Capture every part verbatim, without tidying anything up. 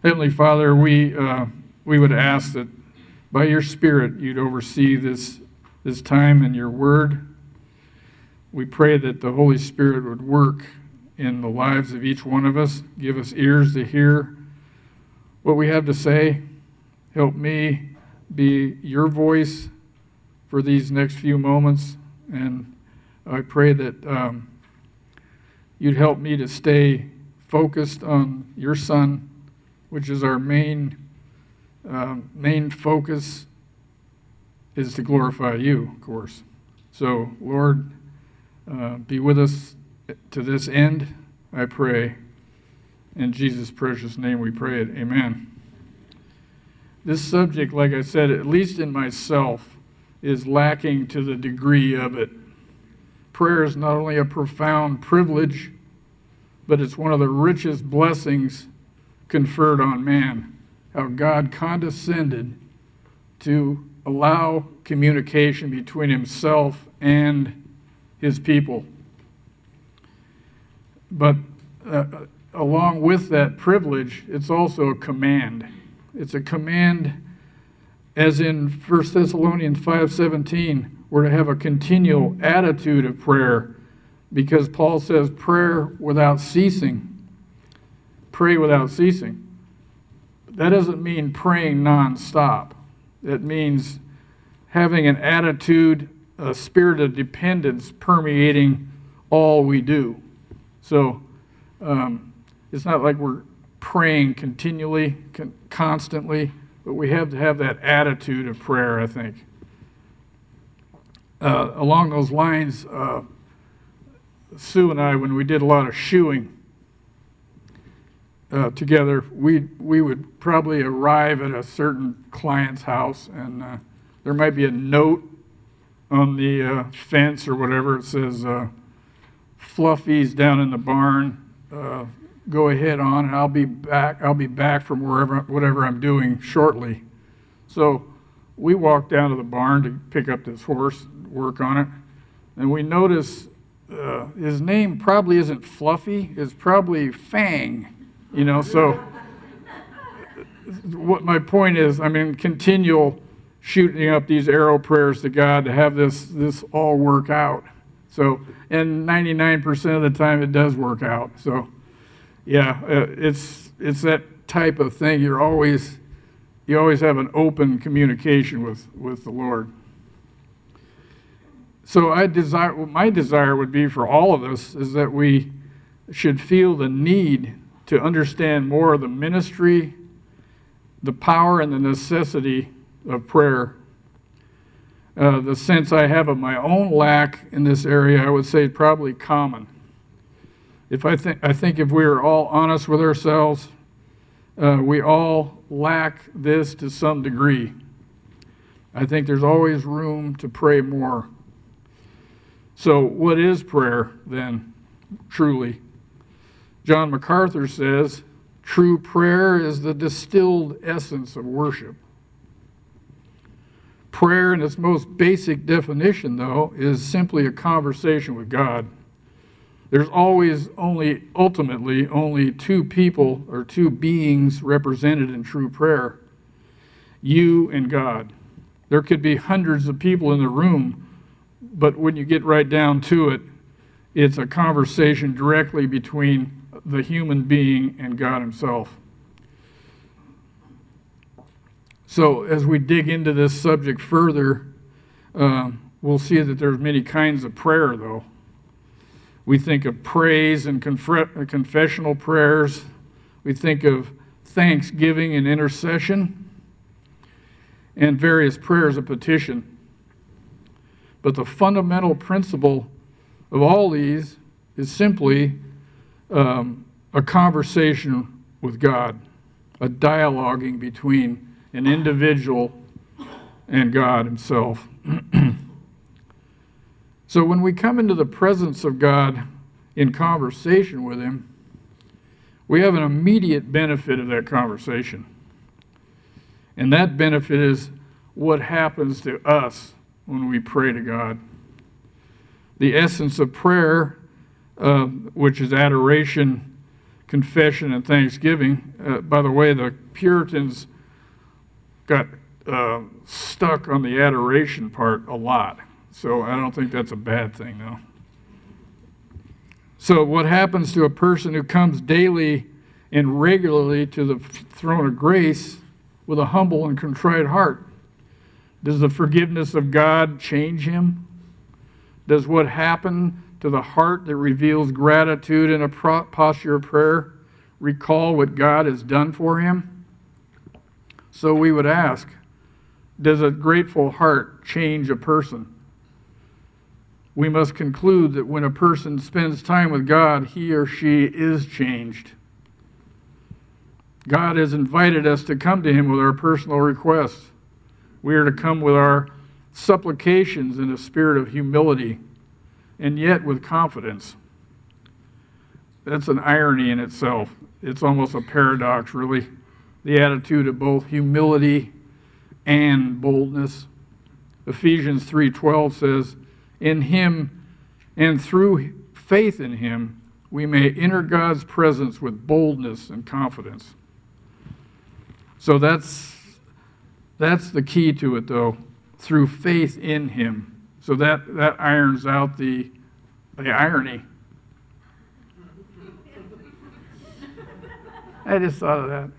Heavenly Father, we uh, we would ask that by your Spirit you'd oversee this this time in your Word. We pray that the Holy Spirit would work in the lives of each one of us, give us ears to hear what we have to say. Help me be your voice for these next few moments, and I pray that um, you'd help me to stay focused on your Son, which is our main uh, main focus, is to glorify you, of course. So, Lord, uh, be with us to this end, I pray. In Jesus' precious name we pray it. Amen. This subject, like I said, at least in myself, is lacking to the degree of it. Prayer is not only a profound privilege, but it's one of the richest blessings conferred on man. How God condescended to allow communication between himself and his people. But uh, along with that privilege, it's also a command. It's a command, as in First Thessalonians five seventeen, we're to have a continual attitude of prayer, because Paul says prayer without ceasing. Pray without ceasing. That doesn't mean praying nonstop. It means having an attitude, a spirit of dependence permeating all we do. So um, it's not like we're praying continually, con- constantly, but we have to have that attitude of prayer, I think. Uh, along those lines, uh, Sue and I, when we did a lot of shoeing uh, together, we we would probably arrive at a certain client's house, and uh, there might be a note on the uh, fence or whatever. It says, uh, Fluffy's down in the barn. Uh, go ahead on, and I'll be back. I'll be back from wherever, whatever I'm doing shortly. So we walked down to the barn to pick up this horse, work on it, and we notice uh, his name probably isn't Fluffy. It's probably Fang. You know. So what my point is, I mean, continual shooting up these arrow prayers to God to have this this all work out. So, and ninety-nine percent of the time it does work out. So. Yeah, uh, it's it's that type of thing. You're always you always have an open communication with, with the Lord. So I desire well, my desire would be for all of us is that we should feel the need to understand more of the ministry, the power, and the necessity of prayer. Uh, the sense I have of my own lack in this area, I would say, probably common. If I think I think if we are all honest with ourselves, uh, we all lack this to some degree. I think there's always room to pray more. So what is prayer then, truly? John MacArthur says, true prayer is the distilled essence of worship. Prayer in its most basic definition, though, is simply a conversation with God. There's always only, ultimately, only two people or two beings represented in true prayer, you and God. There could be hundreds of people in the room, but when you get right down to it, it's a conversation directly between the human being and God himself. So as we dig into this subject further, uh, we'll see that there's many kinds of prayer, though. We think of praise and conf- confessional prayers. We think of thanksgiving and intercession, and various prayers of petition. But the fundamental principle of all these is simply um, a conversation with God, a dialoguing between an individual and God himself. So when we come into the presence of God in conversation with him, we have an immediate benefit of that conversation. And that benefit is what happens to us when we pray to God. The essence of prayer, uh, which is adoration, confession and thanksgiving. Uh, by the way, the Puritans got uh, stuck on the adoration part a lot. So I don't think that's a bad thing, though. So what happens to a person who comes daily and regularly to the throne of grace with a humble and contrite heart? Does the forgiveness of God change him? Does what happened to the heart that reveals gratitude in a posture of prayer recall what God has done for him? So we would ask, does a grateful heart change a person? We must conclude that when a person spends time with God, he or she is changed. God has invited us to come to him with our personal requests. We are to come with our supplications in a spirit of humility, and yet with confidence. That's an irony in itself. It's almost a paradox, really. The attitude of both humility and boldness. Ephesians three twelve says, in him and through faith in him, we may enter God's presence with boldness and confidence. So that's that's the key to it, though, through faith in him. So that, that irons out the, the irony. I just thought of that.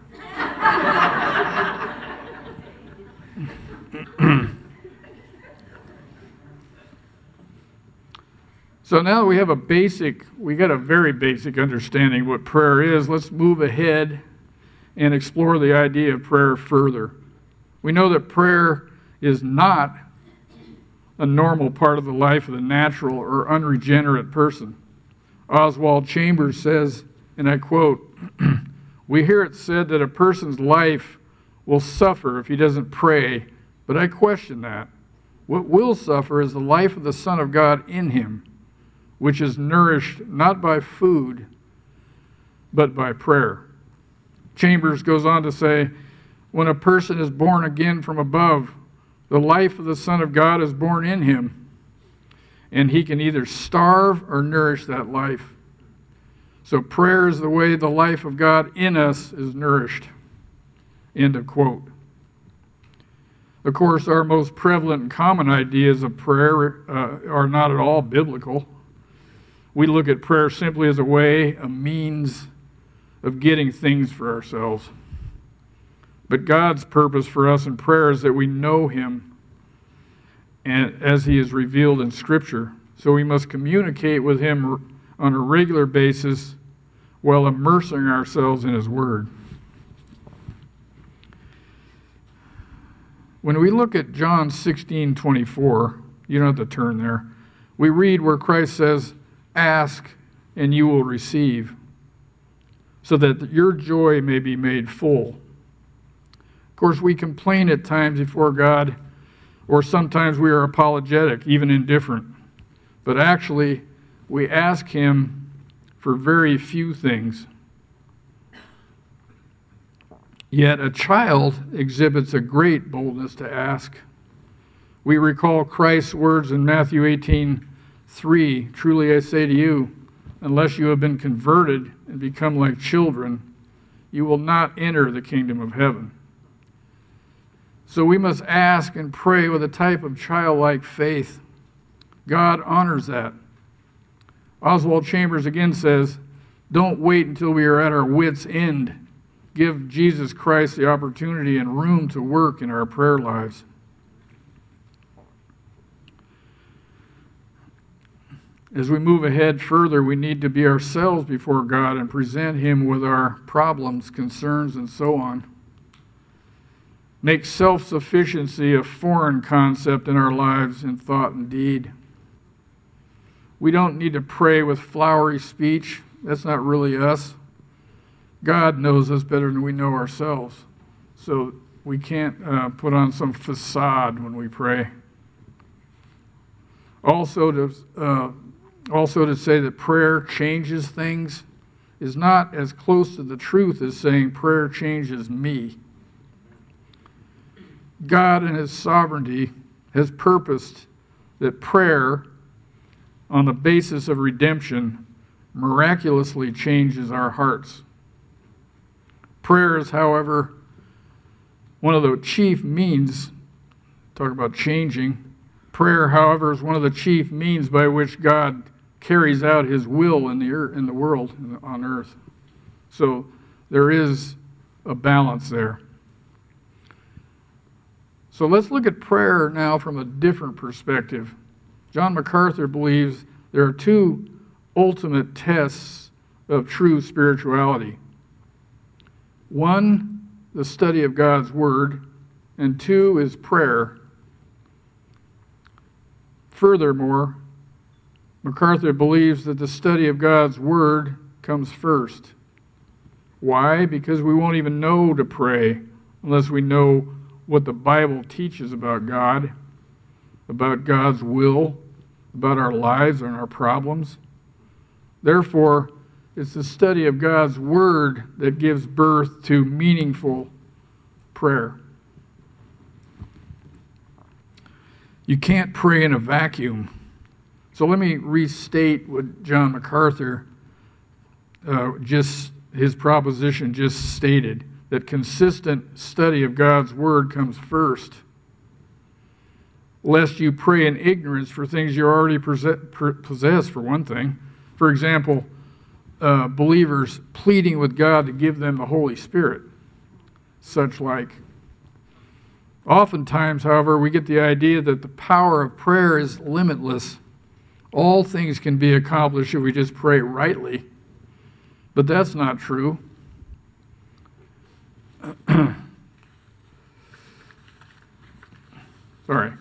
So now that we have a basic, we got a very basic understanding of what prayer is, let's move ahead and explore the idea of prayer further. We know that prayer is not a normal part of the life of the natural or unregenerate person. Oswald Chambers says, and I quote, we hear it said that a person's life will suffer if he doesn't pray, but I question that. What will suffer is the life of the Son of God in him, which is nourished not by food, but by prayer. Chambers goes on to say, when a person is born again from above, the life of the Son of God is born in him, and he can either starve or nourish that life. So prayer is the way the life of God in us is nourished. End of quote. Of course, our most prevalent and common ideas of prayer uh, are not at all biblical. We look at prayer simply as a way, a means of getting things for ourselves. But God's purpose for us in prayer is that we know him and as he is revealed in Scripture. So we must communicate with him on a regular basis while immersing ourselves in his word. When we look at John sixteen twenty-four, you don't have to turn there, we read where Christ says, ask and you will receive, so that your joy may be made full. Of course, we complain at times before God, or sometimes we are apologetic, even indifferent. But actually, we ask him for very few things. Yet a child exhibits a great boldness to ask. We recall Christ's words in Matthew eighteen three, truly I say to you, unless you have been converted and become like children, you will not enter the kingdom of heaven. So we must ask and pray with a type of childlike faith. God honors that. Oswald Chambers again says, don't wait until we are at our wits' end. Give Jesus Christ the opportunity and room to work in our prayer lives. As we move ahead further, we need to be ourselves before God and present him with our problems, concerns, and so on. Make self-sufficiency a foreign concept in our lives in thought and deed. We don't need to pray with flowery speech. That's not really us. God knows us better than we know ourselves. So we can't uh, put on some facade when we pray. Also to, uh, also to say that prayer changes things is not as close to the truth as saying prayer changes me. God in his sovereignty has purposed that prayer on the basis of redemption miraculously changes our hearts. Prayer is, however, one of the chief means, talk about changing, prayer, however, is one of the chief means by which God carries out his will in the earth, in the world, on earth. So there is a balance there. So let's look at prayer now from a different perspective. John MacArthur believes there are two ultimate tests of true spirituality. One, the study of God's Word, and two is prayer. Furthermore, MacArthur believes that the study of God's Word comes first. Why? Because we won't even know to pray unless we know what the Bible teaches about God, about God's will, about our lives and our problems. Therefore, it's the study of God's Word that gives birth to meaningful prayer. You can't pray in a vacuum. So let me restate what John MacArthur uh, just, his proposition just stated, that consistent study of God's Word comes first, lest you pray in ignorance for things you already possess, for one thing. For example, uh, believers pleading with God to give them the Holy Spirit, such like. Oftentimes, however, we get the idea that the power of prayer is limitless. All things can be accomplished if we just pray rightly. But that's not true. Sorry.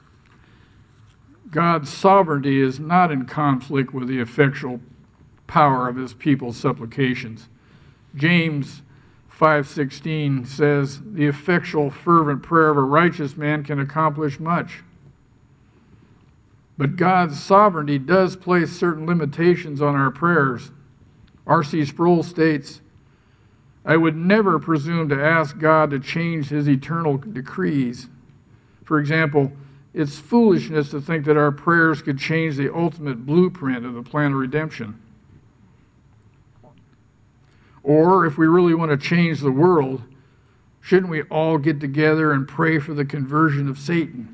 God's sovereignty is not in conflict with the effectual power of his people's supplications. James five sixteen says, "The effectual fervent prayer of a righteous man can accomplish much." But God's sovereignty does place certain limitations on our prayers. R C Sproul states, "I would never presume to ask God to change his eternal decrees. For example, it's foolishness to think that our prayers could change the ultimate blueprint of the plan of redemption. Or, if we really want to change the world, shouldn't we all get together and pray for the conversion of Satan?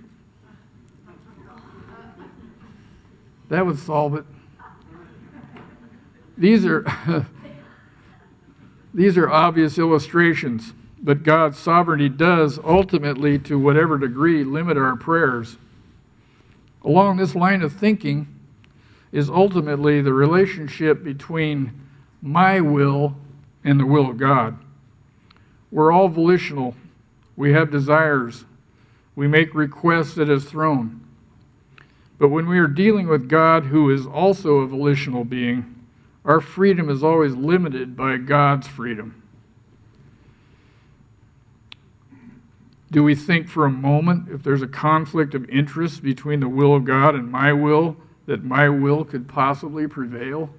That would solve it." These are these are obvious illustrations, but God's sovereignty does ultimately, to whatever degree, limit our prayers. Along this line of thinking is ultimately the relationship between my will and the will of God. We're all volitional. We have desires. We make requests at his throne. But when we are dealing with God, who is also a volitional being, our freedom is always limited by God's freedom. Do we think for a moment, if there's a conflict of interest between the will of God and my will, that my will could possibly prevail?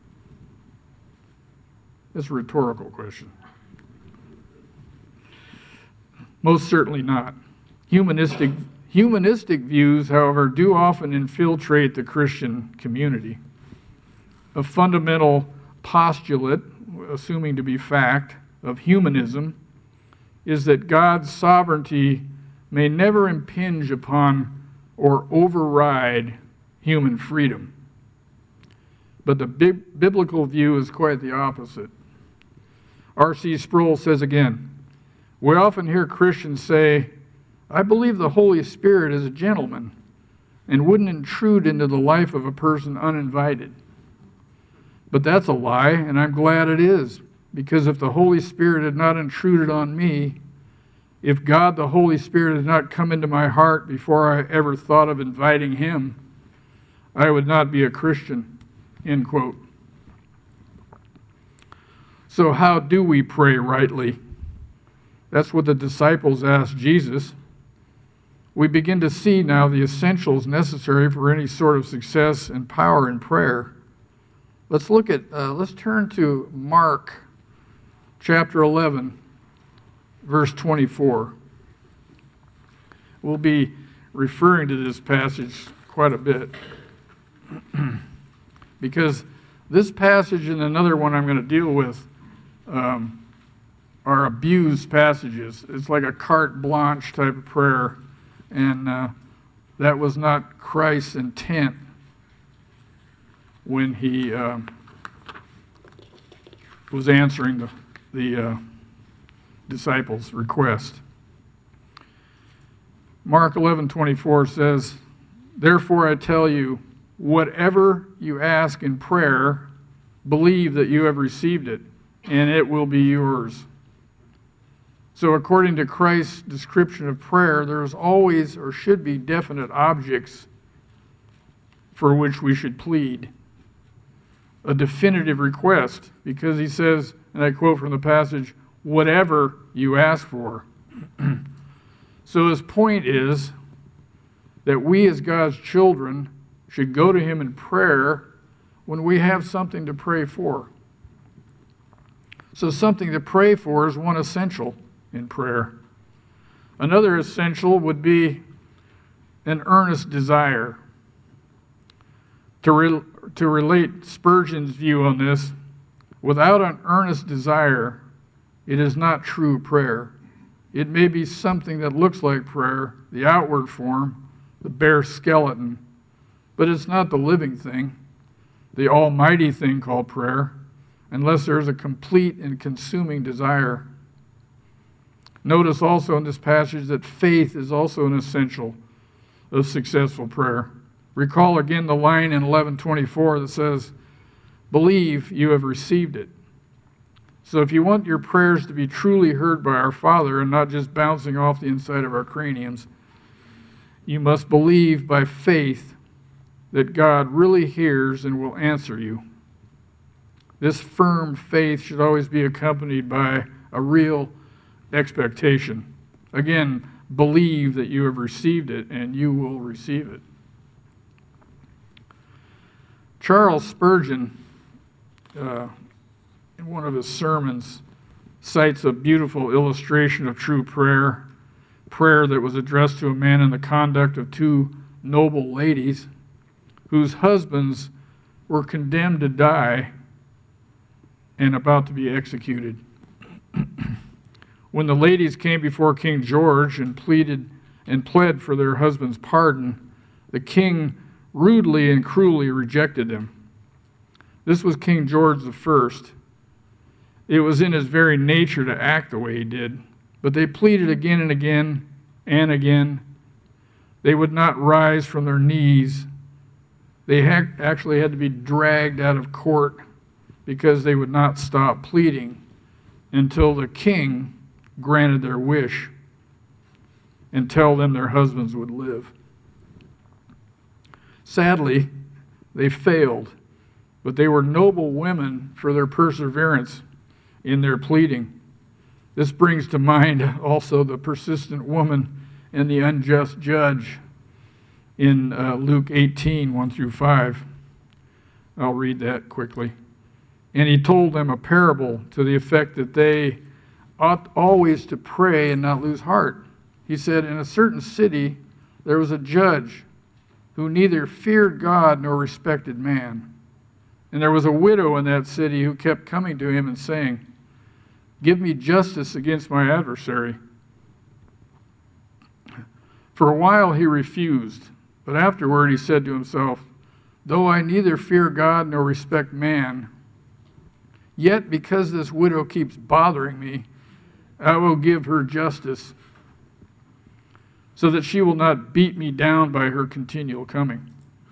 That's a rhetorical question. Most certainly not. Humanistic, humanistic views, however, do often infiltrate the Christian community. A fundamental postulate, assuming to be fact, of humanism is that God's sovereignty may never impinge upon or override human freedom. But the bi- biblical view is quite the opposite. R C Sproul says again, "We often hear Christians say, 'I believe the Holy Spirit is a gentleman and wouldn't intrude into the life of a person uninvited.' But that's a lie, and I'm glad it is, because if the Holy Spirit had not intruded on me, if God the Holy Spirit had not come into my heart before I ever thought of inviting him, I would not be a Christian." End quote. So how do we pray rightly? That's what the disciples asked Jesus. We begin to see now the essentials necessary for any sort of success and power in prayer. Let's look at, uh, let's turn to Mark chapter eleven, verse twenty-four. We'll be referring to this passage quite a bit because This passage and another one I'm going to deal with um, are abused passages. It's like a carte blanche type of prayer, and uh, that was not Christ's intent when he uh, was answering the, the uh, disciples' request. Mark eleven twenty-four says, "Therefore I tell you, whatever you ask in prayer, believe that you have received it, and it will be yours." So according to Christ's description of prayer, there is always or should be definite objects for which we should plead. A definitive request, because he says, and I quote from the passage, "whatever you ask for." So his point is that we as God's children should go to him in prayer when we have something to pray for. So something to pray for is one essential in prayer. Another essential would be an earnest desire. To, re- to relate Spurgeon's view on this, without an earnest desire, it is not true prayer. It may be something that looks like prayer, the outward form, the bare skeleton, but it's not the living thing, the almighty thing called prayer, unless there's a complete and consuming desire. Notice also in this passage that faith is also an essential of successful prayer. Recall again the line in eleven twenty-four that says, "Believe you have received it." So if you want your prayers to be truly heard by our Father and not just bouncing off the inside of our craniums, you must believe by faith that God really hears and will answer you. This firm faith should always be accompanied by a real expectation. Again, believe that you have received it and you will receive it. Charles Spurgeon, uh, in one of his sermons, cites a beautiful illustration of true prayer, prayer that was addressed to a man in the conduct of two noble ladies whose husbands were condemned to die and about to be executed. When the ladies came before King George and pleaded and pled for their husband's pardon, the king rudely and cruelly rejected them. This was King George the First. It was in his very nature to act the way he did, but they pleaded again and again and again. They would not rise from their knees. They ha- actually had to be dragged out of court because they would not stop pleading until the king granted their wish and tell them their husbands would live. Sadly, they failed, but they were noble women for their perseverance in their pleading. This brings to mind also the persistent woman and the unjust judge in uh, Luke eighteen, one through five. I'll read that quickly. "And he told them a parable to the effect that they ought always to pray and not lose heart. He said, in a certain city there was a judge who neither feared God nor respected man. And there was a widow in that city who kept coming to him and saying, 'Give me justice against my adversary.' For a while he refused, but afterward he said to himself, 'Though I neither fear God nor respect man, yet because this widow keeps bothering me, I will give her justice, so that she will not beat me down by her continual coming.'"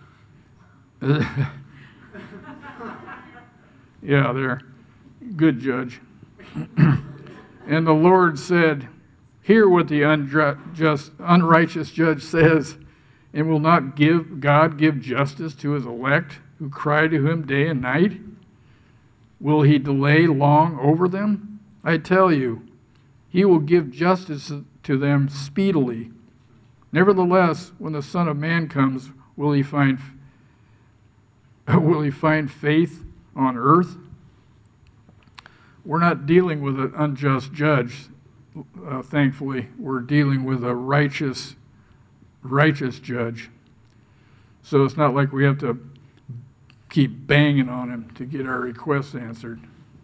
Yeah, there. Good judge. "And the Lord said, 'Hear what the unjust, unrighteous judge says, and will not give God give justice to his elect who cry to him day and night? Will he delay long over them? I tell you, he will give justice to them speedily. Nevertheless, when the Son of Man comes, will he find will he find faith on earth?'" We're not dealing with an unjust judge, uh, thankfully. We're dealing with a righteous, righteous judge. So it's not like we have to keep banging on him to get our requests answered.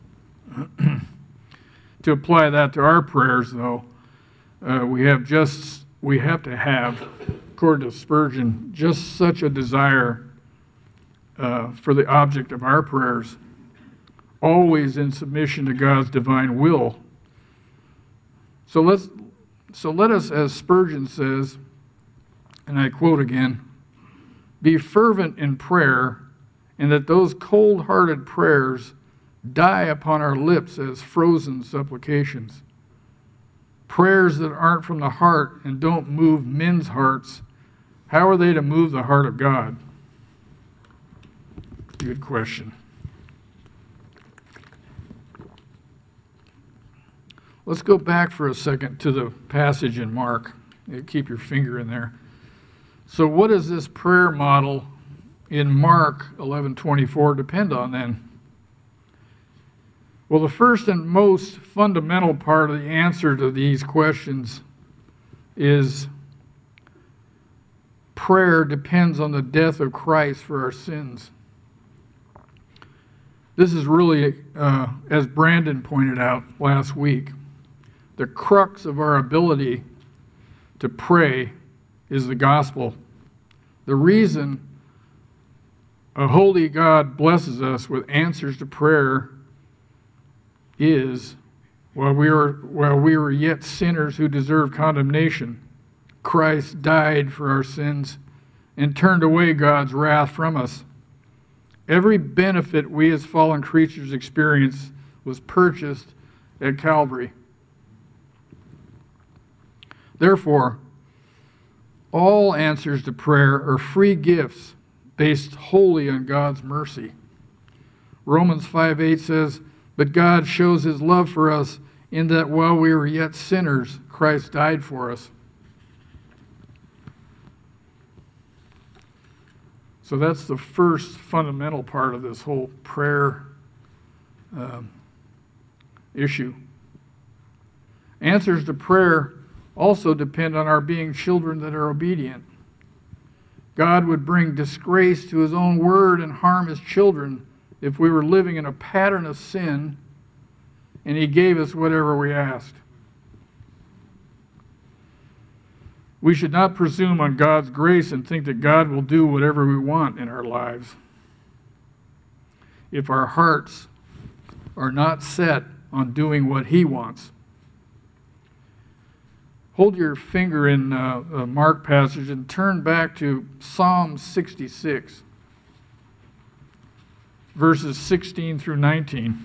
To apply that to our prayers, though, uh, we have just we have to have, according to Spurgeon, just such a desire uh, for the object of our prayers, always in submission to God's divine will. So let's so let us, as Spurgeon says, and I quote again, be fervent in prayer, and that those cold-hearted prayers die upon our lips as frozen supplications. Prayers that aren't from the heart and don't move men's hearts, how are they to move the heart of God? Good question. Let's go back for a second to the passage in Mark. Keep your finger in there. So what does this prayer model in Mark eleven twenty-four depend on then? Well, the first and most fundamental part of the answer to these questions is prayer depends on the death of Christ for our sins. This is really, uh, as Brandon pointed out last week, the crux of our ability to pray is the gospel. The reason a holy God blesses us with answers to prayer is, while we were while we were yet sinners who deserved condemnation, Christ died for our sins and turned away God's wrath from us. Every benefit we as fallen creatures experience was purchased at Calvary. Therefore, all answers to prayer are free gifts based wholly on God's mercy. Romans five eight says, but God shows his love for us in that while we were yet sinners, Christ died for us. So that's the first fundamental part of this whole prayer um, issue. Answers to prayer also depend on our being children that are obedient. God would bring disgrace to his own word and harm his children if we were living in a pattern of sin and he gave us whatever we asked. We should not presume on God's grace and think that God will do whatever we want in our lives if our hearts are not set on doing what he wants. Hold your finger in uh, the Mark passage and turn back to Psalm sixty-six, verses sixteen through nineteen.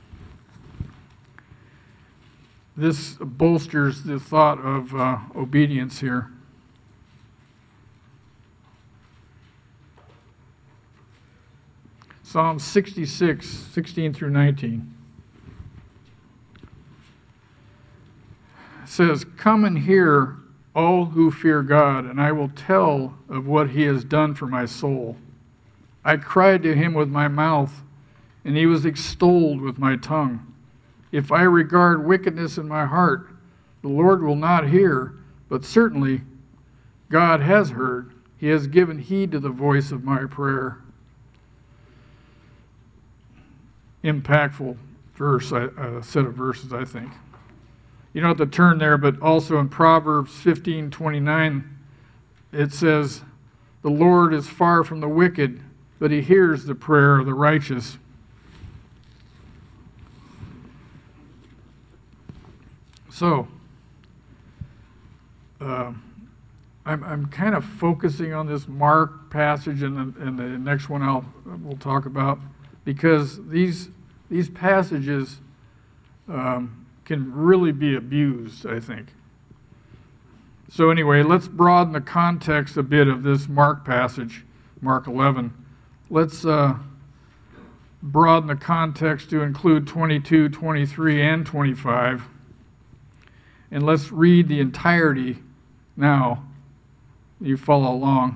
This bolsters the thought of uh, obedience here. Psalm sixty-six, sixteen through nineteen. It says, come and hear, all who fear God, and I will tell of what he has done for my soul. I cried to him with my mouth, and he was extolled with my tongue. If I regard wickedness in my heart, the Lord will not hear, but certainly God has heard. He has given heed to the voice of my prayer. Impactful verse, a set of verses, I think. You don't have to turn there, but also in Proverbs fifteen twenty-nine, it says, the Lord is far from the wicked, but he hears the prayer of the righteous. So, uh, I'm, I'm kind of focusing on this Mark passage and the, and the next one I'll we'll talk about, because these these passages um, can really be abused, I think. So anyway, let's broaden the context a bit of this Mark passage, Mark eleven. Let's uh, broaden the context to include twenty-two, twenty-three, and twenty-five. And let's read the entirety now. You follow along.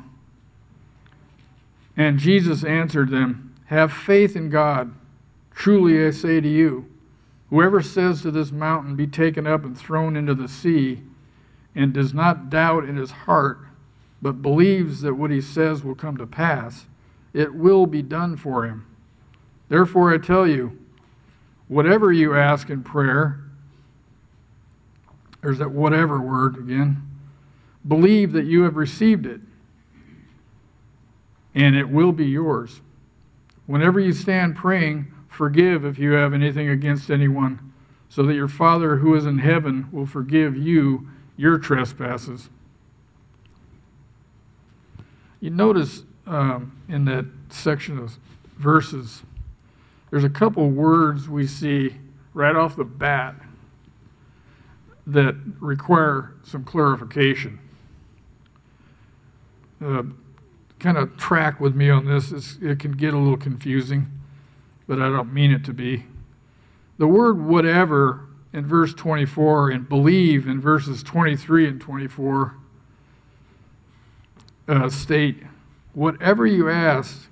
And Jesus answered them, have faith in God. Truly I say to you, whoever says to this mountain, be taken up and thrown into the sea, and does not doubt in his heart, but believes that what he says will come to pass, it will be done for him. Therefore I tell you, whatever you ask in prayer, there's that whatever word again, believe that you have received it, and it will be yours. Whenever you stand praying, forgive if you have anything against anyone, so that your Father who is in heaven will forgive you your trespasses. You notice um, in that section of verses, there's a couple words we see right off the bat that require some clarification. Uh, kind of track with me on this. It's, it can get a little confusing, but I don't mean it to be. The word whatever in verse twenty-four and believe in verses twenty-three and twenty-four uh, state, whatever you ask,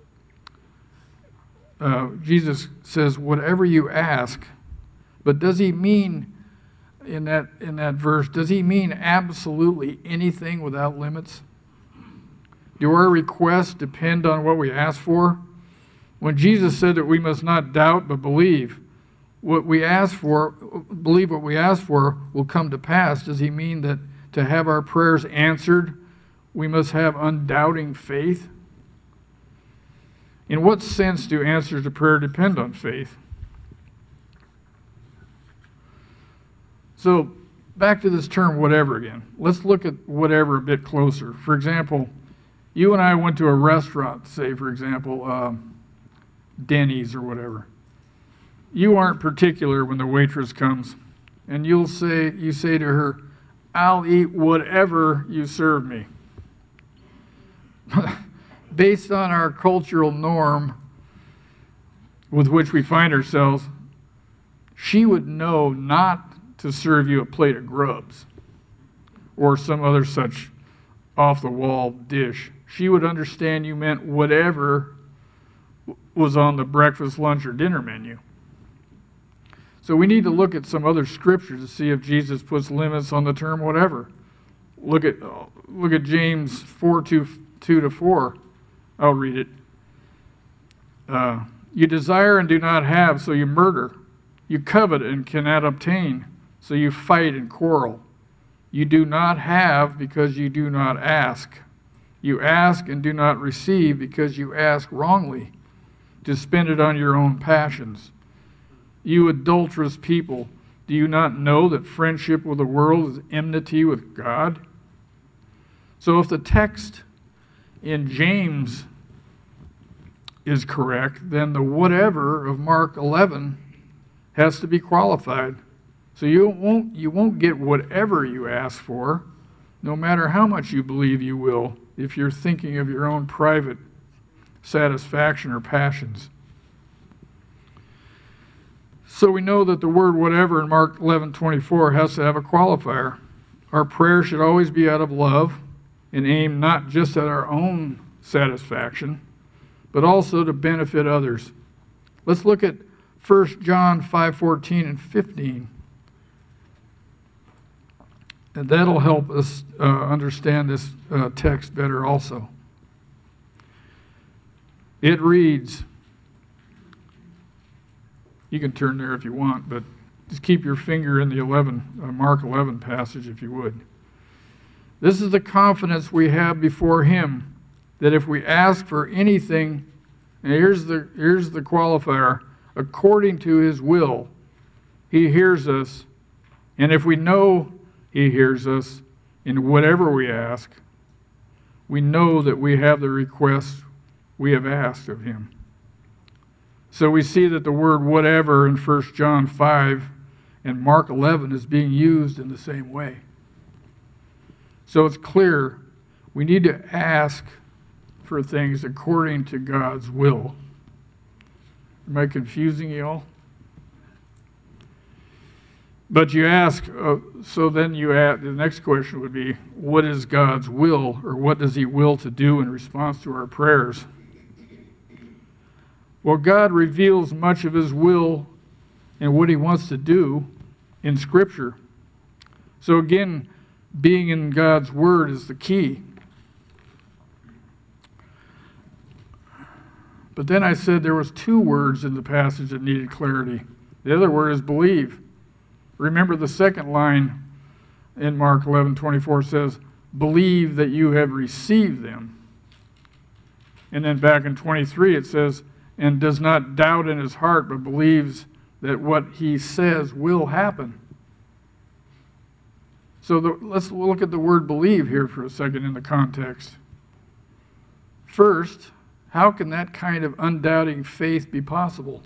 uh, Jesus says, whatever you ask, but does he mean in that, in that verse, does he mean absolutely anything without limits? Do our requests depend on what we ask for? When Jesus said that we must not doubt but believe, what we ask for, believe what we ask for will come to pass, does he mean that to have our prayers answered, we must have undoubting faith? In what sense do answers to prayer depend on faith? So, back to this term whatever again. Let's look at whatever a bit closer. For example, you and I went to a restaurant, say, for example, um, Denny's or whatever. You aren't particular when the waitress comes, and you'll say, you say to her, I'll eat whatever you serve me. Based on our cultural norm with which we find ourselves, she would know not to serve you a plate of grubs or some other such off-the-wall dish. She would understand you meant whatever was on the breakfast, lunch, or dinner menu. So we need to look at some other scripture to see if Jesus puts limits on the term whatever. Look at look at James four, two, two to four. I'll read it. Uh, you desire and do not have, so you murder. You covet and cannot obtain, so you fight and quarrel. You do not have because you do not ask. You ask and do not receive because you ask wrongly, to spend it on your own passions. You adulterous people, do you not know that friendship with the world is enmity with God? So if the text in James is correct, then the whatever of Mark eleven has to be qualified. So you won't, you won't get whatever you ask for, no matter how much you believe you will, if you're thinking of your own private satisfaction or passions. So we know that the word whatever in Mark eleven twenty-four has to have a qualifier. Our prayer should always be out of love and aim not just at our own satisfaction, but also to benefit others. Let's look at First John five fourteen and fifteen. And that'll help us uh, understand this uh, text better also. It reads, you can turn there if you want, but just keep your finger in the eleven, uh, Mark eleven passage if you would. This is the confidence we have before him, that if we ask for anything, and here's the, here's the qualifier, according to his will, he hears us, and if we know he hears us in whatever we ask, we know that we have the request we have asked of him. So we see that the word whatever in First John five and Mark eleven is being used in the same way. So it's clear we need to ask for things according to God's will. Am I confusing you all? But you ask, uh, so then you ask, the next question would be, what is God's will, or what does he will to do in response to our prayers? Well, God reveals much of his will and what he wants to do in Scripture. So again, being in God's Word is the key. But then I said there was two words in the passage that needed clarity. The other word is believe. Remember the second line in Mark eleven twenty-four says, believe that you have received them. And then back in twenty-three it says, and does not doubt in his heart, but believes that what he says will happen. So the, let's look at the word believe here for a second in the context. First, how can that kind of undoubting faith be possible?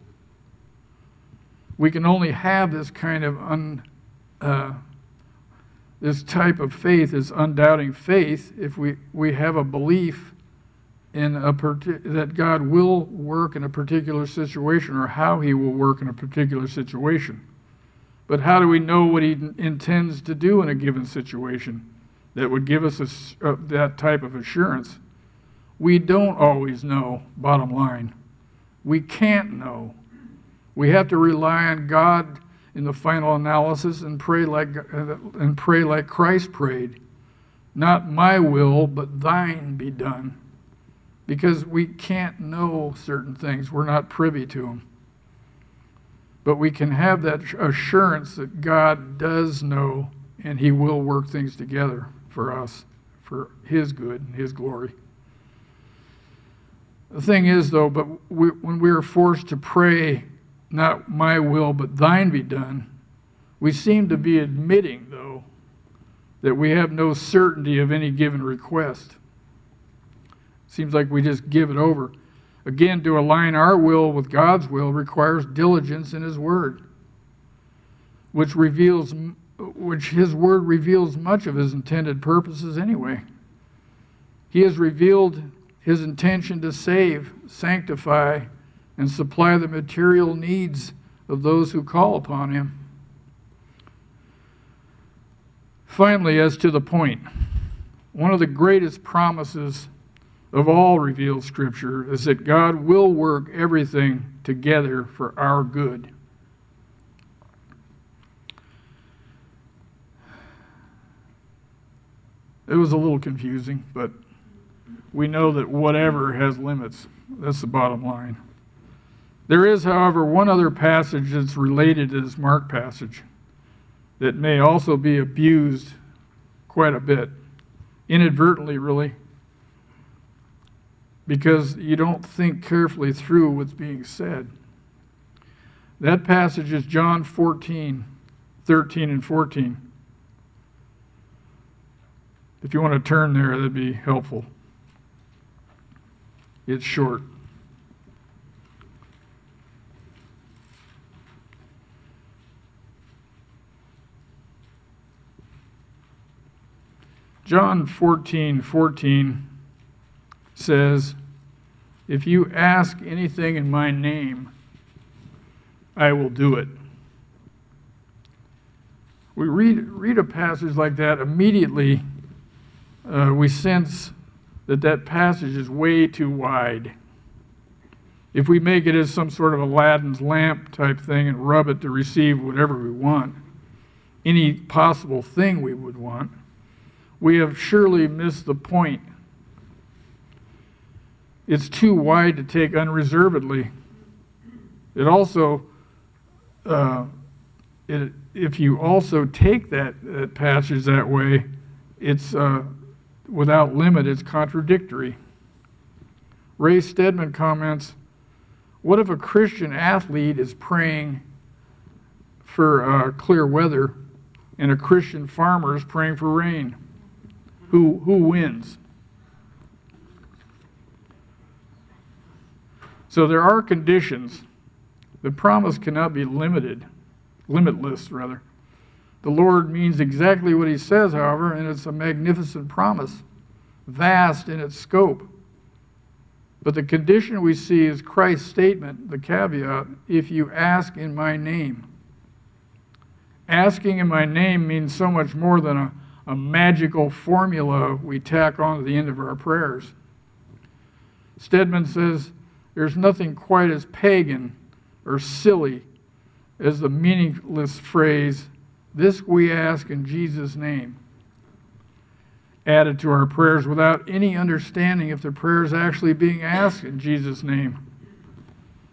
We can only have this kind of un, uh, this type of faith, this undoubting faith, if we, we have a belief in a that God will work in a particular situation, or how he will work in a particular situation. But how do we know what he intends to do in a given situation that would give us a, uh, that type of assurance? We don't always know, bottom line. We can't know. We have to rely on God in the final analysis and pray like uh, and pray like Christ prayed. Not my will, but thine be done. Because we can't know certain things. We're not privy to them. But we can have that assurance that God does know, and he will work things together for us, for his good and his glory. The thing is, though, but we, when we are forced to pray, not my will, but thine be done, we seem to be admitting, though, that we have no certainty of any given request. Seems like we just give it over. Again, to align our will with God's will requires diligence in his word, which reveals, which his word reveals much of his intended purposes anyway. He has revealed his intention to save, sanctify, and supply the material needs of those who call upon him. Finally, as to the point, one of the greatest promises of all revealed Scripture is that God will work everything together for our good. It was a little confusing, but we know that whatever has limits. That's the bottom line. There is, however, one other passage that's related to this Mark passage that may also be abused quite a bit, inadvertently, really, because you don't think carefully through what's being said. That passage is John fourteen, thirteen and fourteen. If you want to turn there, that'd be helpful. It's short. John fourteen, fourteen says, if you ask anything in my name, I will do it. We read, read a passage like that, immediately uh, we sense that that passage is way too wide. If we make it as some sort of Aladdin's lamp type thing and rub it to receive whatever we want, any possible thing we would want, we have surely missed the point. It's too wide to take unreservedly. It also, uh, it, if you also take that, that passage that way, it's uh, without limit, it's contradictory. Ray Stedman comments, what if a Christian athlete is praying for uh, clear weather and a Christian farmer is praying for rain? Who, who wins? So there are conditions. The promise cannot be limited, limitless rather. The Lord means exactly what he says, however, and it's a magnificent promise, vast in its scope. But the condition we see is Christ's statement, the caveat, if you ask in my name. Asking in my name means so much more than a, a magical formula we tack on to the end of our prayers. Stedman says, there's nothing quite as pagan or silly as the meaningless phrase, this we ask in Jesus' name, added to our prayers without any understanding if the prayer is actually being asked in Jesus' name.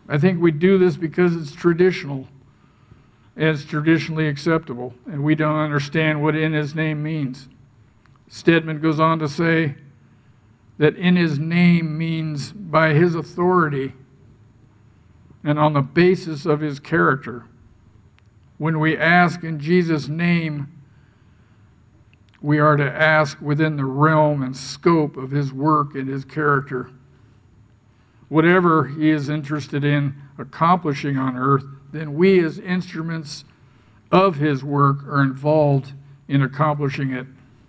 I think we do this because it's traditional, and it's traditionally acceptable, and we don't understand what in his name means. Stedman goes on to say that in his name means by his authority and on the basis of his character. When we ask in Jesus' name, we are to ask within the realm and scope of his work and his character. Whatever he is interested in accomplishing on earth, then we as instruments of his work are involved in accomplishing it.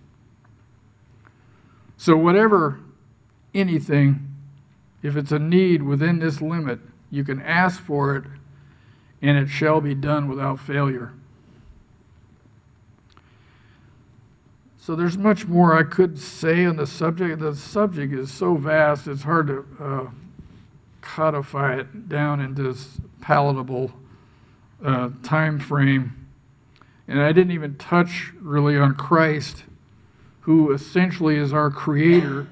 So whatever, anything, if it's a need within this limit, you can ask for it, and it shall be done without failure. So there's much more I could say on the subject. The subject is so vast, it's hard to uh, codify it down into this palatable uh, time frame. And I didn't even touch really on Christ, who essentially is our creator,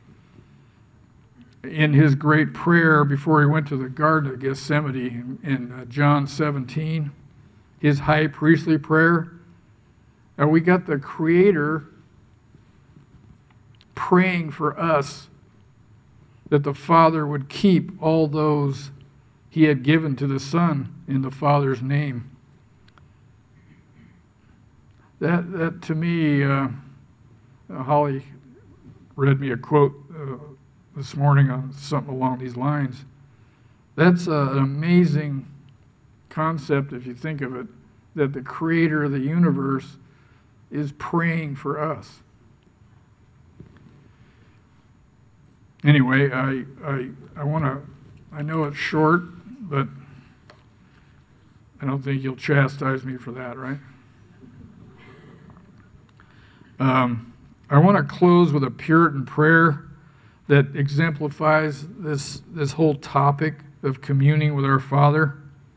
in his great prayer before he went to the Garden of Gethsemane in, in uh, John seventeen, his high priestly prayer. And we got the Creator praying for us that the Father would keep all those he had given to the Son in the Father's name. That, that to me, uh, Holly read me a quote uh, this morning on something along these lines. That's uh, an amazing concept if you think of it, that the Creator of the universe is praying for us. Anyway, I I I want to, I know it's short, but I don't think you'll chastise me for that, right? Um, I want to close with a Puritan prayer that exemplifies this, this whole topic of communing with our Father.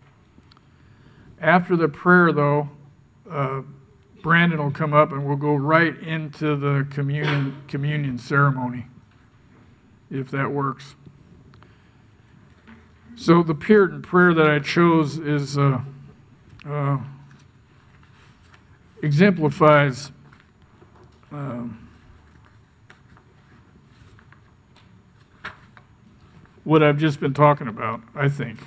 After the prayer, though, uh, Brandon will come up and we'll go right into the communion, communion ceremony, if that works. So the Puritan prayer that I chose is uh, uh, exemplifies um, what I've just been talking about, I think.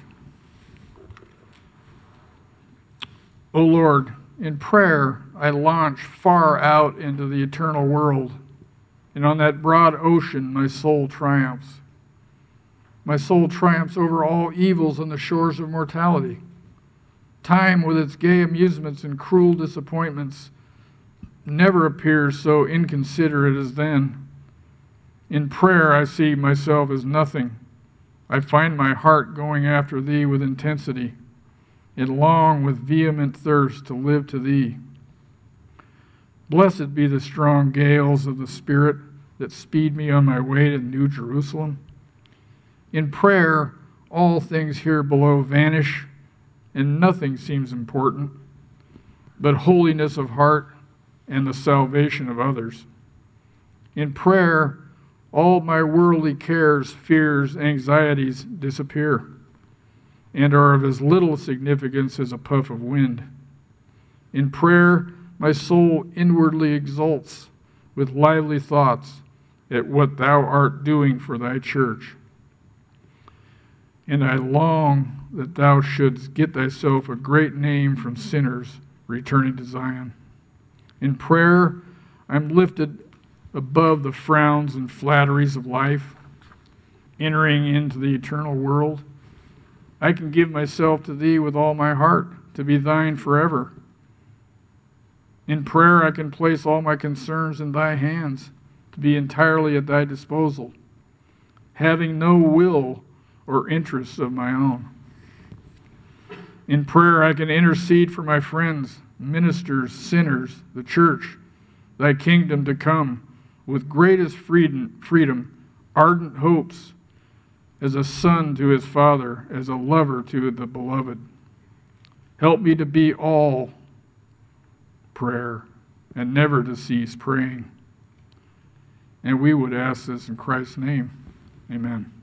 O Lord, in prayer I launch far out into the eternal world, and on that broad ocean my soul triumphs. My soul triumphs over all evils on the shores of mortality. Time, with its gay amusements and cruel disappointments, never appears so inconsiderate as then. In prayer I see myself as nothing. I find my heart going after thee with intensity, and long with vehement thirst to live to thee. Blessed be the strong gales of the Spirit that speed me on my way to New Jerusalem. In prayer, all things here below vanish, and nothing seems important but holiness of heart and the salvation of others. In prayer, all my worldly cares, fears, anxieties disappear and are of as little significance as a puff of wind. In prayer, my soul inwardly exults with lively thoughts at what thou art doing for thy church. And I long that thou shouldst get thyself a great name from sinners returning to Zion. In prayer, I'm lifted above the frowns and flatteries of life, entering into the eternal world. I can give myself to thee with all my heart, to be thine forever. In prayer, I can place all my concerns in thy hands, to be entirely at thy disposal, having no will or interests of my own. In prayer, I can intercede for my friends, ministers, sinners, the church, thy kingdom to come, with greatest freedom, freedom, ardent hopes, as a son to his father, as a lover to the beloved. Help me to be all prayer and never to cease praying. And we would ask this in Christ's name. Amen.